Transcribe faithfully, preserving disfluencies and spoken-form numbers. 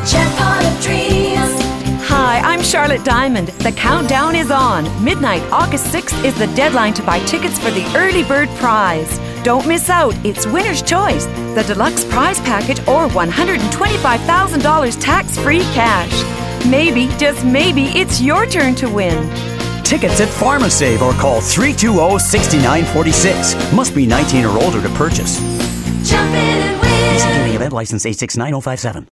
Jackpot of Dreams. Hi, I'm Charlotte Diamond. The countdown is on. Midnight, August sixth is the deadline to buy tickets for the early bird prize. Don't miss out. It's winner's choice, the deluxe prize package, or one hundred twenty-five thousand dollars tax-free cash. Maybe, just maybe, it's your turn to win. Tickets at PharmaSave or call three two zero, six nine four six. Must be nineteen or older to purchase. Jump in and win. P C T event license eight six nine zero five seven.